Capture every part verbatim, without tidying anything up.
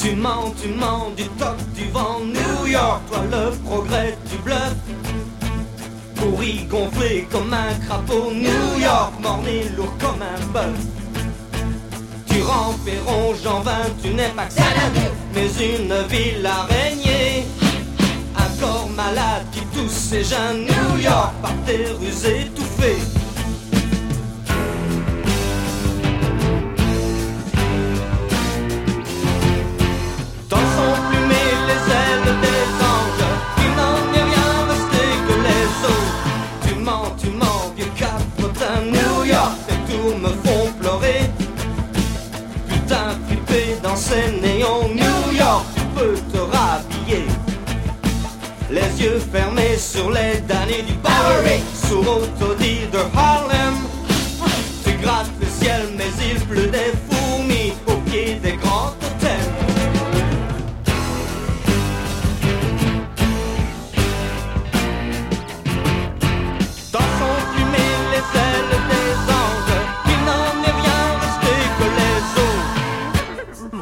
Tu mens, tu mens du top du vent. New York, toi le progrès du bluff. Pourri, gonflé comme un crapaud. New York, morné, lourd comme un bœuf. Tu rampes et ronges en vain, tu n'es pas que mais une ville araignée. Un corps malade qui tousse ses jeunes. New York, par tes rues étouffées. Dans son plumé les ailes des anges, il n'en est rien resté que les os. Tu mens, tu mens, vieux capotin. New York, tes tours me font pleurer. Putain, flipper dans ces néons. New York, tu peux te rhabiller. Les yeux fermés sur les damnés du Bowery, sourd au taudis de Harlem. Tu grattes le ciel mais il pleut des fourmis au pied des grands hôtels. Dans son plumé les ailes des anges, il n'en est rien resté que les os.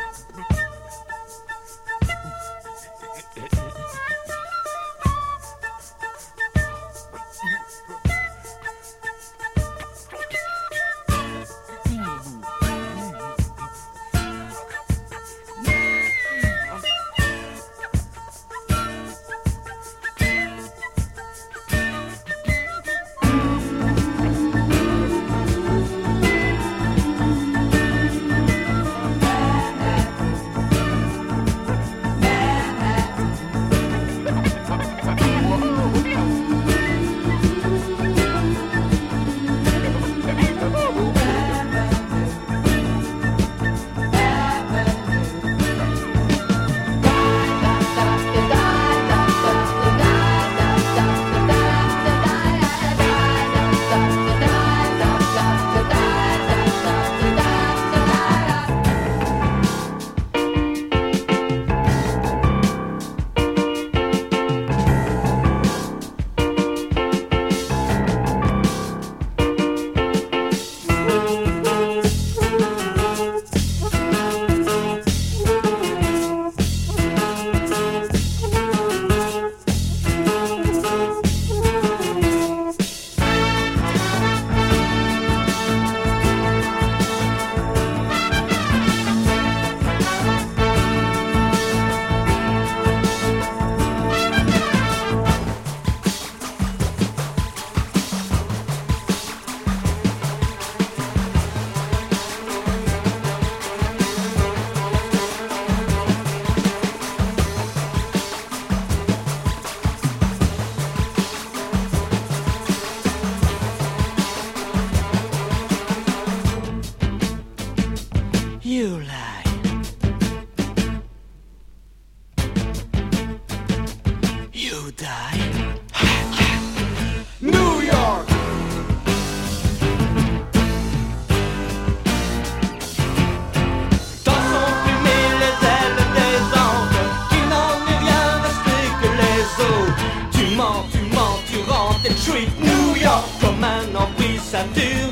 You lie. You die. New York. Dans son plumé les ailes des anges, il n'en est rien resté que les os. Tu mens, tu mens, tu rends tes tricks. New York comme un empris saturé.